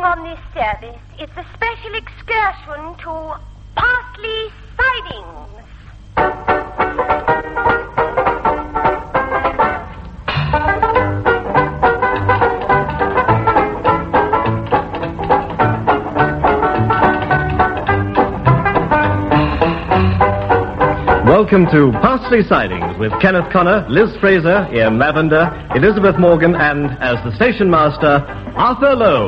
going on this service. It's a special excursion to Parsley Sidings. Welcome to Parsley Sidings with Kenneth Connor, Liz Fraser, Ian Lavender, Elizabeth Morgan, and, as the station master, Arthur Lowe.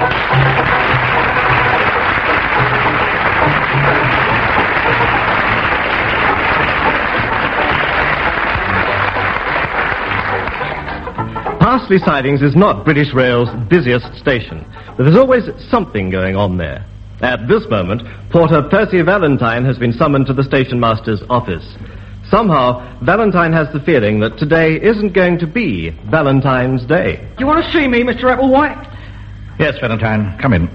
Parsley Sidings is not British Rail's busiest station, but there's always something going on there. At this moment, Porter Percy Valentine has been summoned to the station master's office. Somehow, Valentine has the feeling that today isn't going to be Valentine's Day. Do you want to see me, Mr. Applewhite? Yes, Valentine. Come in.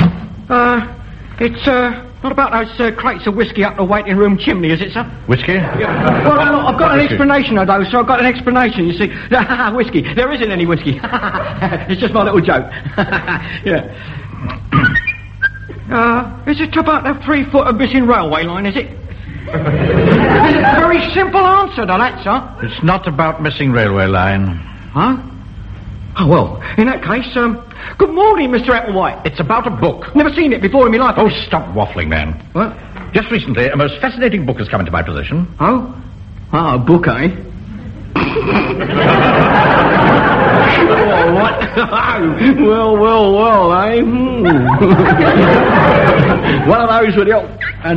It's not about those crates of whiskey up the waiting room chimney, is it, sir? Whiskey? Yeah. Well, look, I've got an explanation of those, so I've got an explanation, you see. Whiskey. There isn't any whiskey. It's just my little joke. Yeah. Is it about the 3-foot of missing railway line, is it? It's a very simple answer to that, sir. It's not about missing railway line. Huh? Oh, well, in that case, good morning, Mr. Applewhite. It's about a book. Never seen it before in my life. Oh, stop waffling, man. What? Just recently, a most fascinating book has come into my possession. Oh? Ah, a book, eh? Oh, what? well, eh? One of those with the old... well.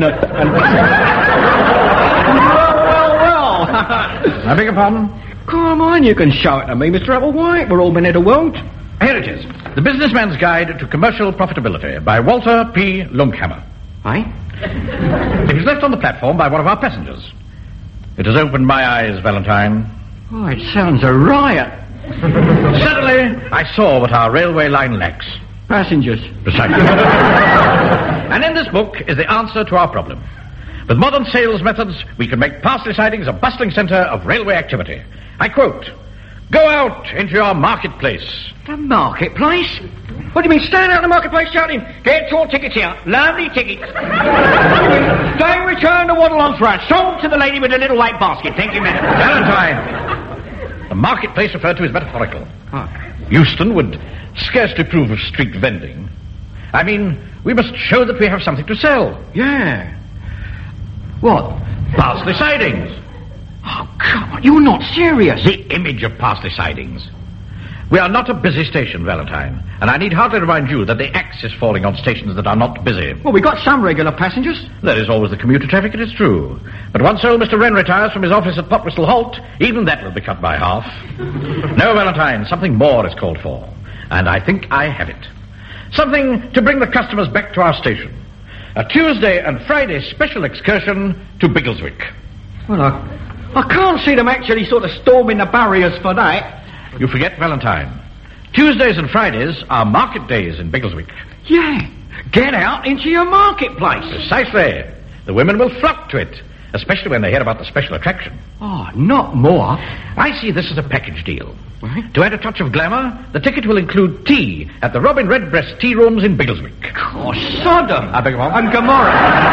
I beg your pardon? Come on, you can show it to me, Mr. Applewhite. We're all men of the world. Here it is. The Businessman's Guide to Commercial Profitability by Walter P. Lunkhammer. Eh? It was left on the platform by one of our passengers. It has opened my eyes, Valentine. Oh, it sounds a riot. Suddenly, I saw what our railway line lacks. Passengers. Precisely. And in this book is the answer to our problem. With modern sales methods, we can make Parsley Sidings a bustling centre of railway activity. I quote, "Go out into your marketplace." The marketplace? What do you mean, stand out in the marketplace shouting, "Get your tickets here, lovely tickets." Don't return the waddle on front. Sold to the lady with the little white basket. Thank you, madam. Valentine, the marketplace referred to is metaphorical. Oh. Euston would scarcely approve of street vending. I mean, we must show that we have something to sell. Yeah. What? Parsley Sidings. Oh, come on, you're not serious. The image of Parsley Sidings. We are not a busy station, Valentine, and I need hardly remind you that the axe is falling on stations that are not busy. Well, we got some regular passengers. There is always the commuter traffic, it is true. But once old Mr. Wren retires from his office at Popwhistle Halt, even that will be cut by half. No, Valentine, something more is called for, and I think I have it. Something to bring the customers back to our station. A Tuesday and Friday special excursion to Biggleswick. Well, I can't see them actually sort of storming the barriers for that. You forget, Valentine. Tuesdays and Fridays are market days in Biggleswick. Yeah. Get out into your marketplace. Precisely. The women will flock to it, especially when they hear about the special attraction. Oh, not more. I see this as a package deal. What? To add a touch of glamour, the ticket will include tea at the Robin Redbreast tea rooms in Biggleswick. Oh, Sodom. I beg your pardon? And Gomorrah.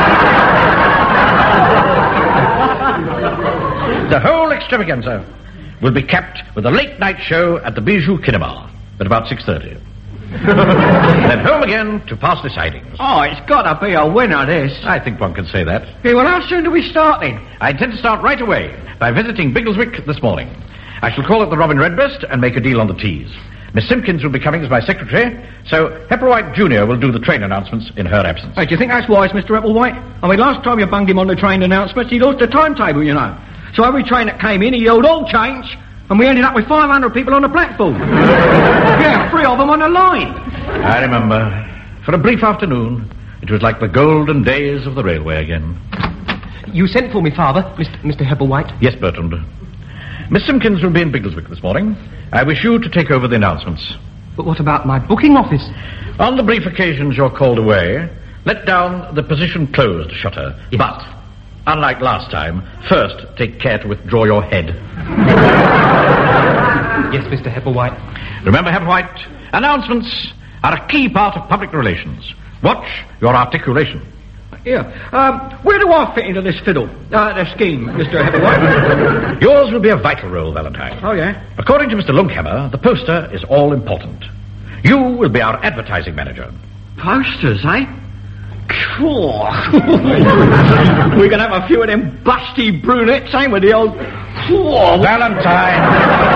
The whole extravaganza will be capped with a late-night show at the Bijou Kinema at about 6:30. Then home again to Parsley Sidings. Oh, it's got to be a winner, this. I think one can say that. Hey, well, how soon do we start then? I intend to start right away by visiting Biggleswick this morning. I shall call at the Robin Redbreast and make a deal on the teas. Miss Simpkins will be coming as my secretary, so Hepplewhite Jr. will do the train announcements in her absence. Hey, do you think that's wise, Mr. Applewhite? I mean, last time you bunged him on the train announcements, he lost the timetable, you know. So every train that came in, he yelled, "All change!" And we ended up with 500 people on the platform. Yeah, 3 of them on the line. I remember. For a brief afternoon, it was like the golden days of the railway again. You sent for me, Father, Mr. Hepplewhite. Yes, Bertrand. Miss Simpkins will be in Biggleswick this morning. I wish you to take over the announcements. But what about my booking office? On the brief occasions you're called away, let down the position closed shutter. Yes. But, unlike last time, first take care to withdraw your head. Yes, Mr. Hepplewhite. Remember, Hepplewhite, announcements are a key part of public relations. Watch your articulation. Yeah. Where do I fit into this fiddle? The scheme, Mr. Heatherwhite? Yours will be a vital role, Valentine. Oh, yeah? According to Mr. Lunkhammer, the poster is all important. You will be our advertising manager. Posters, eh? Cool. We're going to have a few of them busty brunettes, ain't we, the old... Valentine!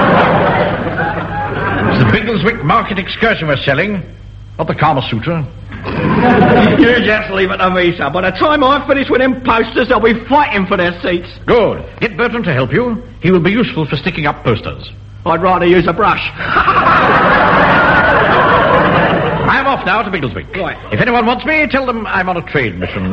It's the Biggleswick Market excursion we're selling, not the Kama Sutra. You just leave it to me, sir. By the time I finish with them posters, they'll be fighting for their seats. Good. Get Bertram to help you. He will be useful for sticking up posters. I'd rather use a brush. I am off now to Biggleswick. Right. If anyone wants me, tell them I'm on a trade mission.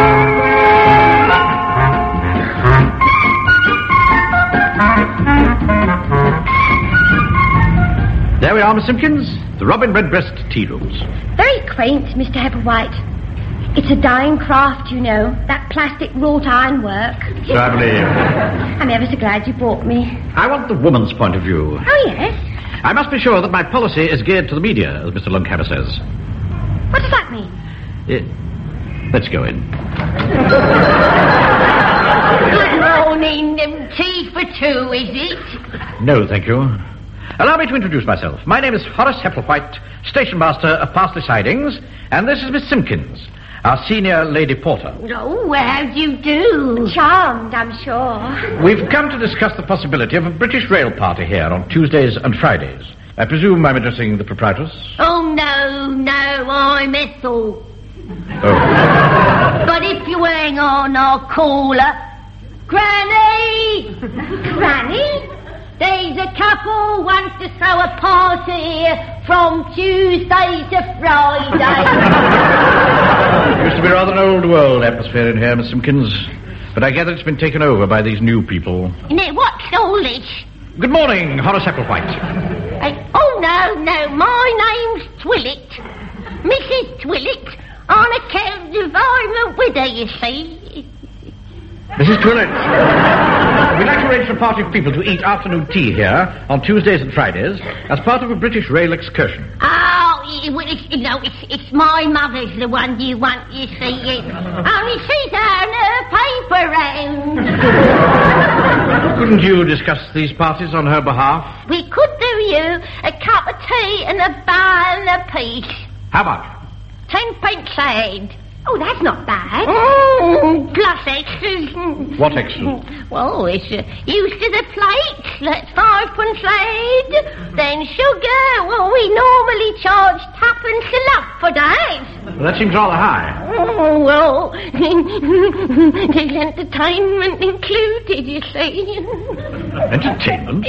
There we are, Miss Simpkins. The Robin Redbreast tea rooms. Very quaint, Mr. Heatherwhite. It's a dying craft, you know. That plastic wrought iron work. So I believe. I'm ever so glad you brought me. I want the woman's point of view. Oh, yes? I must be sure that my policy is geared to the media, as Mr. Lunkhammer says. What does that mean? Let's go in. Good morning. Tea for two, is it? No, thank you. Allow me to introduce myself. My name is Horace Hepplewhite, station master of Parsley Sidings, and this is Miss Simpkins, our senior lady porter. Oh, how do you do? Charmed, I'm sure. We've come to discuss the possibility of a British rail party here on Tuesdays and Fridays. I presume I'm addressing the proprietress? Oh, no, I'm Ethel. Oh. But if you hang on, I'll call her. Granny! Granny? There's a couple wants to throw a party from Tuesday to Friday. Used to be rather an old world atmosphere in here, Miss Simpkins. But I gather it's been taken over by these new people. Now, what's all this? Good morning, Horace Hepplewhite. Oh, no, my name's Twillett. Mrs. Twillett, on account of I'm a widow, you see. Mrs. Twillett, we'd like to arrange for a party of people to eat afternoon tea here on Tuesdays and Fridays as part of a British rail excursion. Oh, it's my mother's the one you want, you see. Only she's on her paper round. Couldn't you discuss these parties on her behalf? We could do you a cup of tea and a bun apiece. How much? 10 pence a head. Oh, that's not bad. Plus extras. What extras? Well, it's used to the plates. That's 5 pence a head. Then sugar. Well, we normally charge 2pence a lump for that. Well, that seems rather high. Oh, well, there's entertainment included, you see. Entertainment?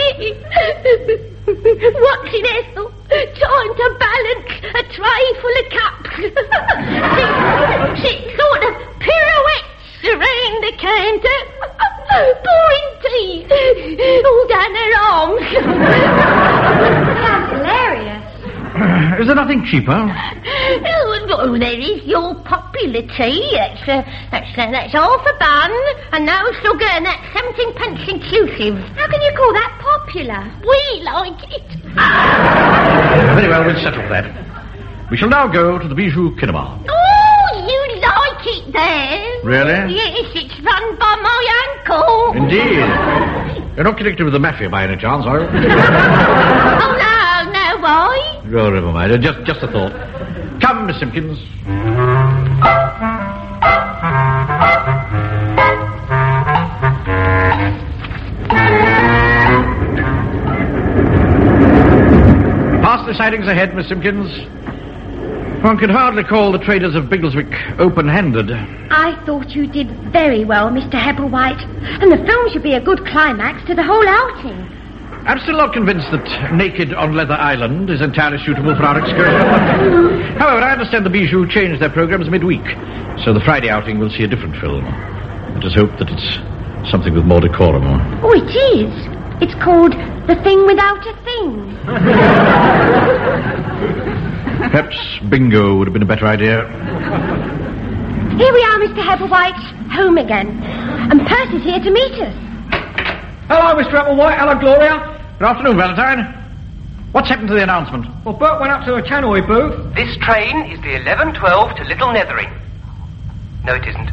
What's it, Ethel? Trying to balance a tray full of cups. She sort of pirouettes around the counter, pouring tea all down her arms. That's hilarious. Is there nothing cheaper? Oh, there is your popular tea. That's half a bun and no sugar, and that's 17 pence inclusive. How can you call that popular? We like it. Very well, we'll settle that. We shall now go to the Bijou Cinema. Oh, you like it there? Really? Yes, it's run by my uncle. Indeed. You're not connected with the mafia by any chance, are you? Oh, no, why? Oh, never mind. Just a thought. Come, Miss Simpkins. Parsley Sidings ahead, Miss Simpkins. One could hardly call the traders of Biggleswick open-handed. I thought you did very well, Mr. Hepplewhite. And the film should be a good climax to the whole outing. I'm still not convinced that Naked on Leather Island is entirely suitable for our excursion. However, I understand the Bijou changed their programs midweek, so the Friday outing will see a different film. Let us hope that it's something with more decorum. Oh, it is. It's called The Thing Without a Thing. Perhaps bingo would have been a better idea. Here we are, Mr. Hepplewhite, home again. And Percy's here to meet us. Hello, Mr. Hepplewhite. Hello, Gloria. Good afternoon, Valentine. What's happened to the announcement? Well, Bert went up to the tannoy booth. This train is the 11:12 to Little Nethering. No, it isn't.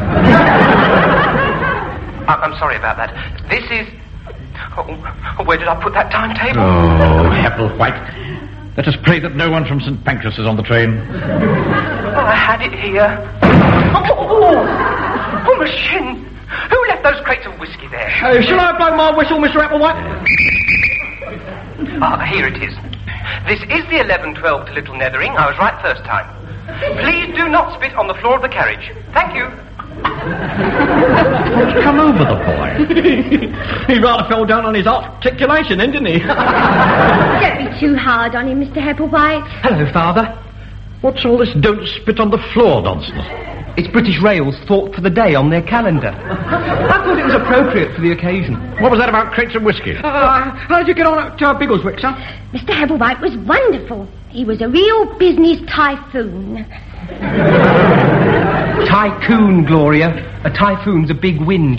I'm sorry about that. This is... Oh, where did I put that timetable? Oh, Hepplewhite. Let us pray that no one from St. Pancras is on the train. Oh, I had it here. Oh, machine. Who left those crates of whiskey there? Shall I blow my whistle, Mr. Hepplewhite? Here it is. This is the 11:12 to Little Nethering. I was right first time. Please do not spit on the floor of the carriage. Thank you. What's come over the boy? He rather fell down on his articulation then, didn't he? Don't be too hard on him, Mr. Hepplewhite. Hello, Father. What's all this don't spit on the floor nonsense? It's British Rail's thought for the day on their calendar. I thought it was appropriate for the occasion. What was that about crates of whiskey? How did you get on at Biggleswick, sir? Mr. Hepplewhite was wonderful. He was a real business typhoon. Tycoon, Gloria. A typhoon's a big wind.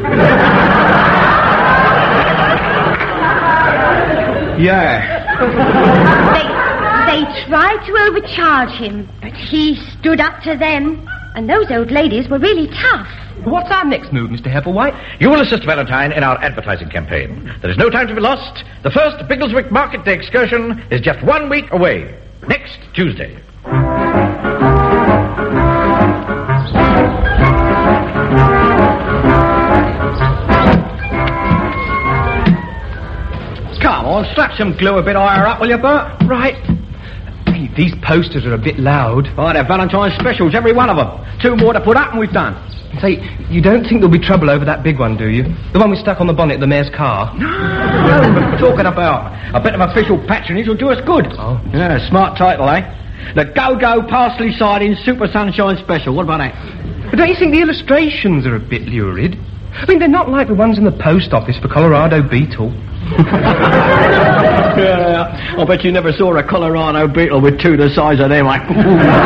Yeah. They tried to overcharge him, but he stood up to them. And those old ladies were really tough. What's our next move, Mr. Hepplewhite? You will assist Valentine in our advertising campaign. There is no time to be lost. The first Biggleswick Market Day excursion is just 1 week away. Next Tuesday. Come on, slap some glue a bit higher up, will you, Bert? Right. Hey, these posters are a bit loud. Oh, they're Valentine's specials, every one of them. 2 more to put up and we've done. Say, you don't think there'll be trouble over that big one, do you? The one we stuck on the bonnet of the mayor's car? No, talking about a bit of official patronage will do us good. Oh. Yeah, smart title, eh? The Go-Go Parsley Siding Super Sunshine Special. What about that? But don't you think the illustrations are a bit lurid? I mean, they're not like the ones in the post office for Colorado Beetle. Yeah, I bet you never saw a Colorado Beetle with 2 the size of them, eh?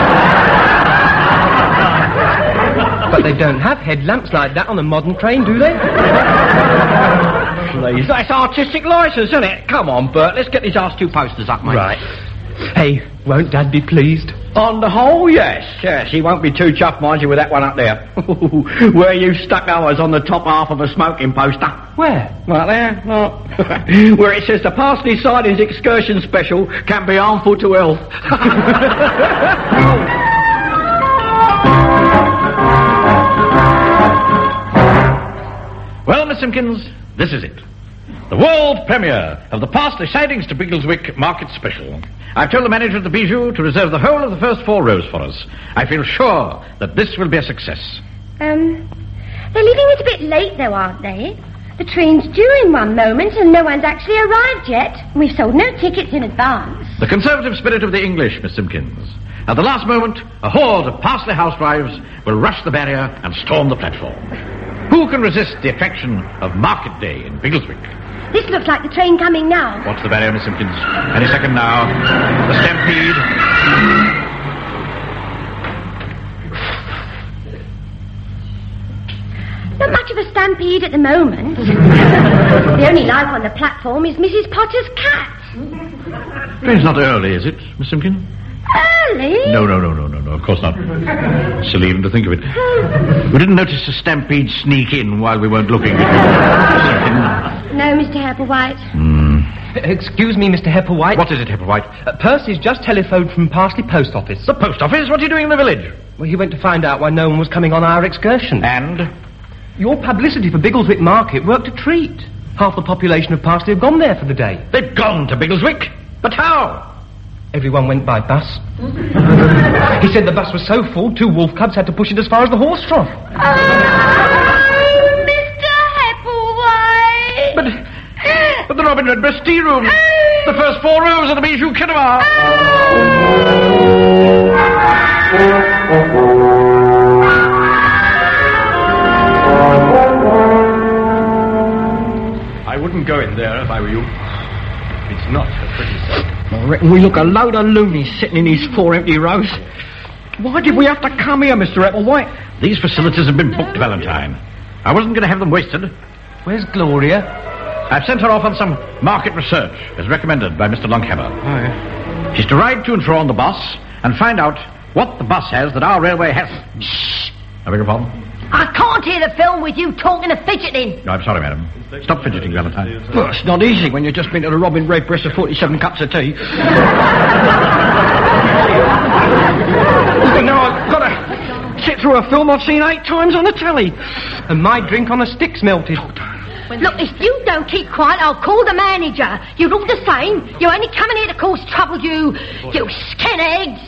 But they don't have headlamps like that on a modern train, do they? Please, that's artistic license, isn't it? Come on, Bert, let's get these last 2 posters up, mate. Right. Hey, won't Dad be pleased? On the whole, yes. Yes, he won't be too chuffed, mind you, with that one up there. Where you stuck ours on the top half of a smoking poster. Where? Right there? Oh. Where it says the Parsley Sidings Excursion Special can be harmful to health. Well, Miss Simpkins, this is it. The world premiere of the Parsley Sidings to Biggleswick Market Special. I've told the manager of the Bijou to reserve the whole of the first 4 rows for us. I feel sure that this will be a success. They're leaving it a bit late, though, aren't they? The train's due in one moment and no one's actually arrived yet. We've sold no tickets in advance. The conservative spirit of the English, Miss Simpkins. At the last moment, a horde of Parsley housewives will rush the barrier and storm the platform. Who can resist the attraction of Market Day in Biggleswick? This looks like the train coming now. Watch the barrier, Miss Simpkins. Any second now. The stampede. Not much of a stampede at the moment. The only life on the platform is Mrs. Potter's cat. Train's not early, is it, Miss Simpkins? Early? No, of course not. Silly even to think of it. We didn't notice a stampede sneak in while we weren't looking. No, Mr. Hepplewhite. Excuse me, Mr. Hepplewhite. What is it, Hepplewhite? Percy's just telephoned from Parsley Post Office. The post office? What are you doing in the village? Well, he went to find out why no one was coming on our excursion. And? Your publicity for Biggleswick Market worked a treat. Half the population of Parsley have gone there for the day. They've gone to Biggleswick? But how? Everyone went by bus. He said the bus was so full, 2 wolf cubs had to push it as far as the horse trough. Oh, Mr. Hepplewhite! But the Robin Redbreast tea room. The first 4 rows of the Bijou Cinema. I wouldn't go in there if I were you. It's not a pretty sight. I reckon we look a load of loonies sitting in these 4 empty rows. Why did we have to come here, Mr. Hepplewhite? These facilities have been booked, Valentine. I wasn't going to have them wasted. Where's Gloria? I've sent her off on some market research, as recommended by Mr. Longhammer. Oh, yeah. She's to ride to and fro on the bus and find out what the bus has that our railway hasn't. Shh! I beg your pardon? I can't hear the film with you talking and fidgeting. No, I'm sorry, madam. Stop fidgeting, Valentine. Well, it's not easy when you've just been to the Robin Redbreast of 47 cups of tea. Now I've got to sit through a film I've seen 8 times on the telly. And my drink on a stick's melted. Look, if you don't keep quiet, I'll call the manager. You look the same. You're only coming here to cause trouble, you skinheads.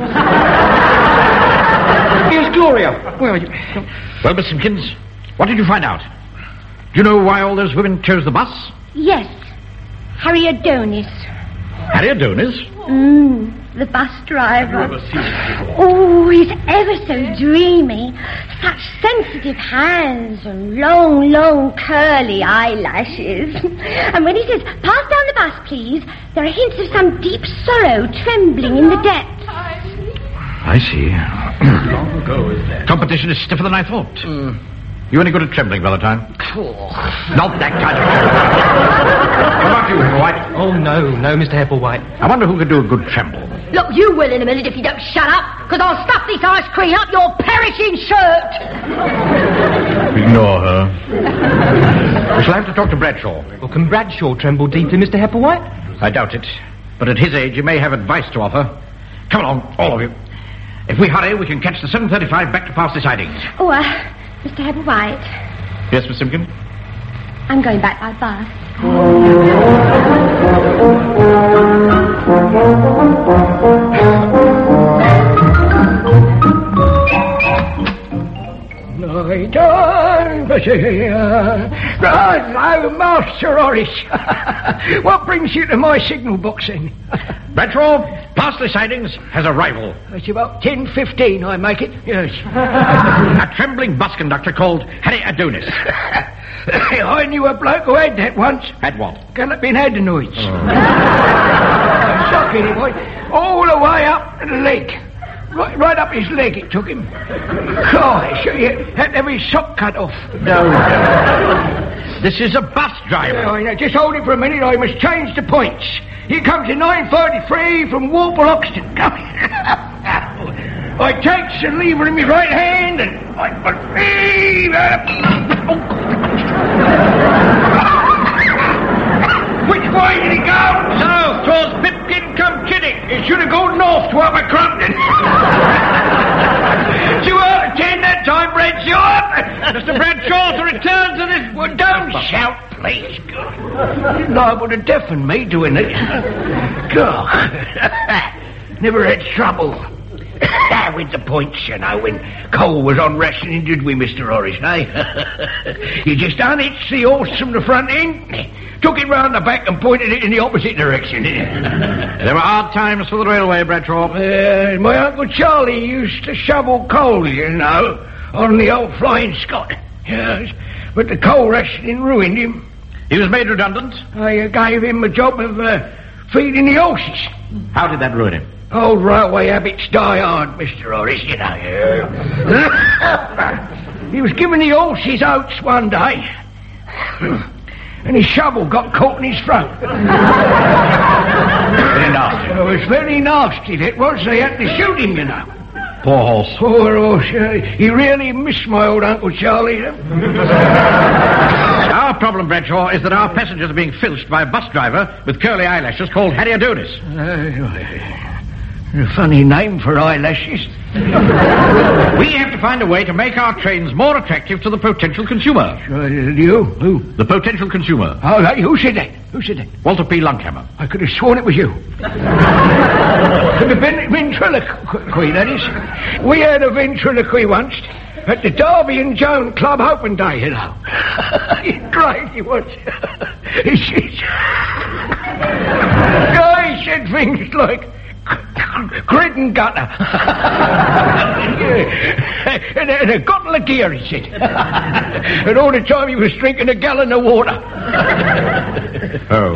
Here's Gloria. Where are you? Well, Miss Simpkins, what did you find out? Do you know why all those women chose the bus? Yes, Harry Adonis. Harry Adonis? The bus driver. Oh, he's ever so dreamy. Such sensitive hands and long, long, curly eyelashes. And when he says, pass down the bus, please, there are hints of some deep sorrow trembling in the depths. I see. Competition is stiffer than I thought. You any good at trembling, Valentine? Not that kind of trembling. What about you, Hepplewhite? Oh, no, Mr. Hepplewhite. I wonder who could do a good tremble. Look, you will in a minute if you don't shut up, because I'll stuff this ice cream up your perishing shirt. Ignore her. We shall have to talk to Bradshaw. Well, can Bradshaw tremble deeply, Mr. Hepplewhite? I doubt it. But at his age, he may have advice to offer. Come along, all of you. If we hurry, we can catch the 7:35 back to Parsley Sidings. Oh, Mr. Hepplewhite. Yes, Miss Simpkin? I'm going back by bus. Right, Master Horace. What brings you to my signal box then? Bradshaw, Parsley Sidings has a rival. It's about 10:15, I make it. Yes. A trembling bus conductor called Harry Adonis. I knew a bloke who had that once. Had what? Galloping adenoids. Shocking it was. All the way up to the leg. Right up his leg it took him. Gosh, he had to have his sock cut off. No. This is a bus driver. Oh, just hold it for a minute, I must change the points. Here comes a 933 from Warple Oxton. I takes the lever in my right hand and I believe Which way did he go? South, towards Pipkin come Kidding. It should have gone north to Upper Crumpton. 2 out of 10 that time, Bradshaw. Mr. Bradshaw, to return to this... Well, don't shout, please. You're liable to deafen me doing it. God. Never had trouble with the points, you know, when Cole was on rationing, did we, Mr. Horace, eh? You just unhitched the horse from the front end, took it round the back and pointed it in the opposite direction. There were hard times for the railway, Bradshaw. My Uncle Charlie used to shovel coal, you know, on the old Flying Scot. Yes, but the coal rationing ruined him. He was made redundant? I gave him a job of feeding the horses. How did that ruin him? Old railway habits die hard, Mr. Horace, you know. He was giving the horses oats one day, and his shovel got caught in his throat. Very nasty. It was very nasty, that was. They had to shoot him, you know. Poor horse. Poor horse. He really missed my old Uncle Charlie. Our problem, Bradshaw, is that our passengers are being filched by a bus driver with curly eyelashes called Harry Adonis. A funny name for eyelashes. We have to find a way to make our trains more attractive to the potential consumer. You? Who? The potential consumer. Oh, who said that? Who said that? Walter P. Longhammer. I could have sworn it was you. Could have been ventriloquy, that is. We had a ventriloquy once at the Derby and Joan Club Open Day, you know. Great, he was. He said things like... grit and gutter. and a bottle of gear, he said. And all the time he was drinking a gallon of water. Oh.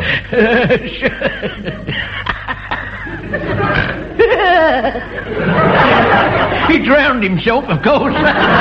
He He drowned himself, of course.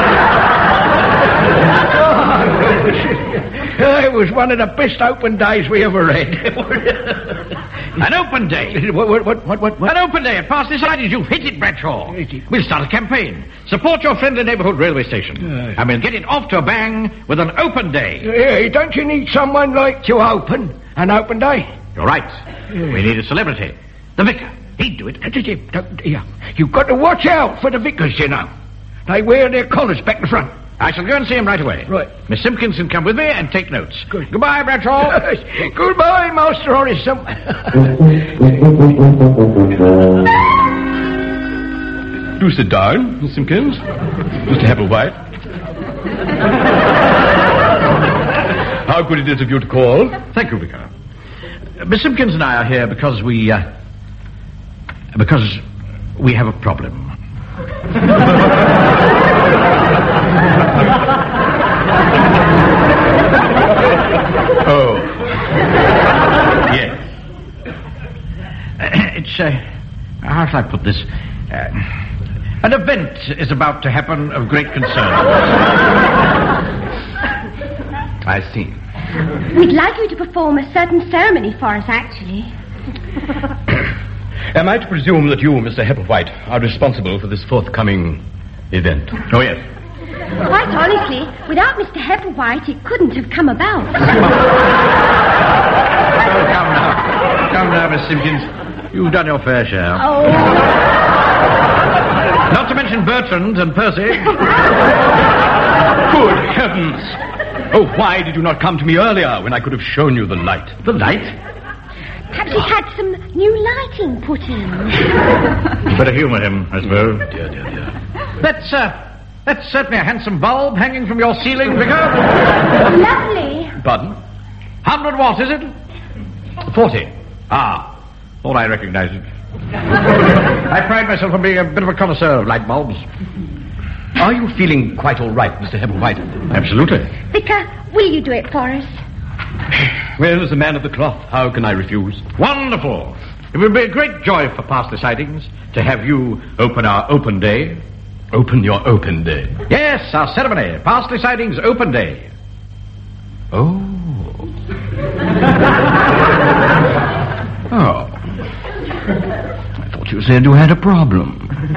It was one of the best open days we ever had. An open day? What? An open day at Parsley Sidings. You've hit it, Bradshaw. We'll start a campaign. Support your friendly neighbourhood railway station. And we'll get it off to a bang with an open day. Yeah, don't you need someone like to open an open day? You're right. We need a celebrity. The vicar. He'd do it. You've got to watch out for the vicars, you know. They wear their collars back to front. I shall go and see him right away. Right. Miss Simpkins can come with me and take notes. Good. Goodbye, Bradshaw. Goodbye, Master Horace. Do sit down, Miss Simpkins. Mr. Hepplewhite. How good it is of you to call. Thank you, Vicar. Miss Simpkins and I are here because we have a problem. Oh. Yes. It's, how shall I put this? An event is about to happen of great concern. I see. We'd like you to perform a certain ceremony for us, actually. Am I to presume that you, Mr. Hepplewhite, are responsible for this forthcoming event? Oh, yes. Quite honestly, without Mr. Hepplewhite, it couldn't have come about. Oh, come now, Miss Simpkins. You've done your fair share. Oh. Not to mention Bertrand and Percy. Good heavens! Oh, why did you not come to me earlier when I could have shown you the light? The light? Perhaps he's had some new lighting put in. Better humour him, I suppose. Dear. That's certainly a handsome bulb hanging from your ceiling, Vicar. Lovely. Pardon? 100 watts, is it? 40. Ah, thought I recognised it. I pride myself on being a bit of a connoisseur of light bulbs. Are you feeling quite all right, Mr. Hepplewhite? Absolutely. Vicar, will you do it for us? Well, as a man of the cloth, how can I refuse? Wonderful. It will be a great joy for Parsley Sidings to have you open our open day. Open your open day. Yes, our ceremony. Parsley Sidings Open Day. Oh. Oh. I thought you said you had a problem.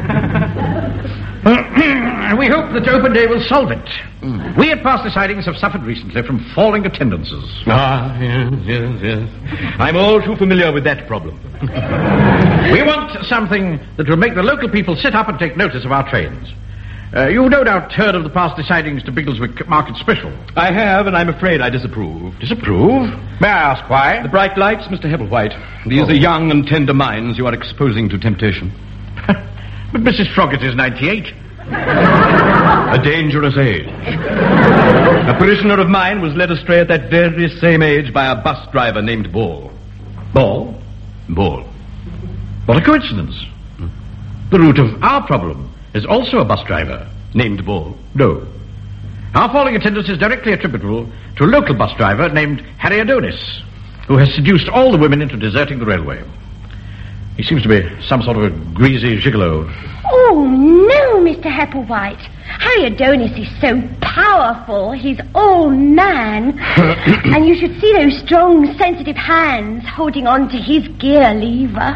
We hope that Open Day will solve it. We at Parsley Sidings have suffered recently from falling attendances. Ah, yes. I'm all too familiar with that problem. We want something that will make the local people sit up and take notice of our trains. You've no doubt heard of the Parsley Sidings to Biggleswick Market Special. I have, and I'm afraid I disapprove. Disapprove? May I ask why? The bright lights, Mr. Hepplewhite. These are young and tender minds you are exposing to temptation. But Mrs. Froggatt is 98. A dangerous age. A parishioner of mine was led astray at that very same age by a bus driver named Ball. Ball? Ball. What a coincidence. The root of our problem is also a bus driver. Named Ball? No. Our falling attendance is directly attributable to a local bus driver named Harry Adonis, who has seduced all the women into deserting the railway. He seems to be some sort of a greasy gigolo. Oh, no, Mr. Hepplewhite. Harry Adonis is so powerful. He's all man. And you should see those strong, sensitive hands holding on to his gear lever.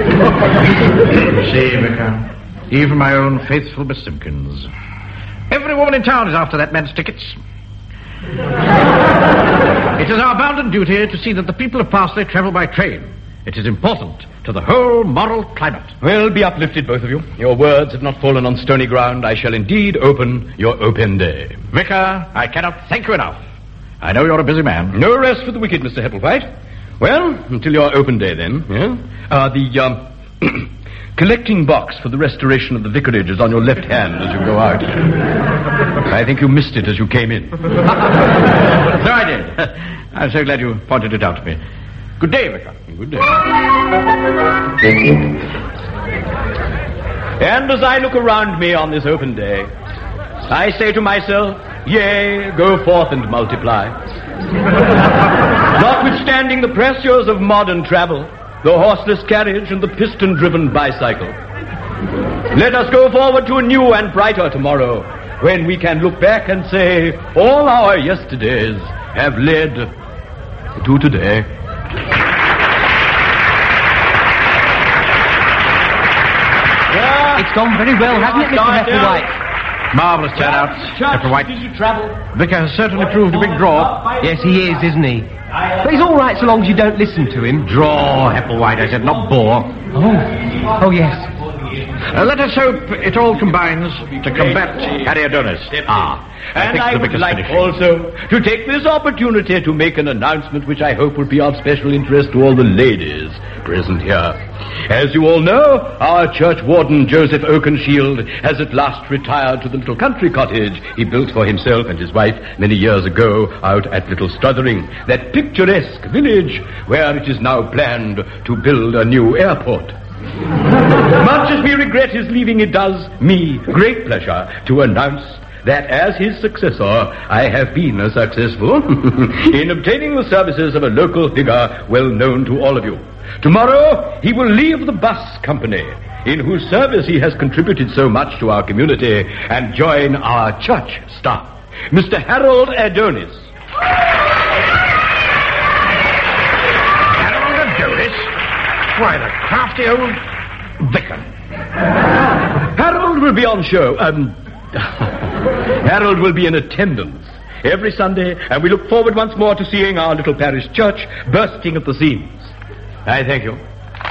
See, Vicar, even my own faithful Miss Simpkins. Every woman in town is after that man's tickets. It is our bounden duty to see that the people of Parsley travel by train. It is important to the whole moral climate. Well, be uplifted, both of you. Your words have not fallen on stony ground. I shall indeed open your open day. Vicar, I cannot thank you enough. I know you're a busy man. No rest for the wicked, Mr. Hepplewhite. Well, until your open day, then. Yeah? The collecting box for the restoration of the vicarage is on your left hand as you go out. I think you missed it as you came in. So I did. I'm so glad you pointed it out to me. Good day, Vicar. Good day. And as I look around me on this open day, I say to myself, yea, go forth and multiply. Notwithstanding the pressures of modern travel, the horseless carriage and the piston-driven bicycle, Let us go forward to a new and brighter tomorrow, when we can look back and say, all our yesterdays have led to today. It's gone very well, hasn't it, Mr. Hepplewhite? Marvellous turnout, Hepplewhite. Vicar has certainly proved a big draw. Yes, he is, isn't he? But he's all right so long as you don't listen to him. Draw, Hepplewhite, I said, not bore. Oh, yes. Let us hope it all combines to combat Ariodonis. And I would like finishing. also to take this opportunity to make an announcement which I hope will be of special interest to all the ladies present here. As you all know, our church warden, Joseph Oakenshield, has at last retired to the little country cottage he built for himself and his wife many years ago out at Little Struthering, that picturesque village where it is now planned to build a new airport. Much as we regret his leaving, it does me great pleasure to announce that as his successor, I have been successful in obtaining the services of a local figure well known to all of you. Tomorrow, he will leave the bus company, in whose service he has contributed so much to our community, and join our church staff. Mr. Harold Adonis. Harold Adonis? Why, the crafty old vicar. Harold will be on show. Harold will be in attendance every Sunday, and we look forward once more to seeing our little parish church bursting at the seams. I thank you.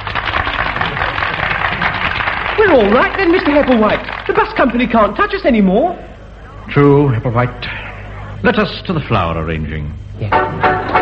We're all right then, Mr. Hepplewhite. The bus company can't touch us anymore. True, Hepplewhite. Let us to the flower arranging. Yes.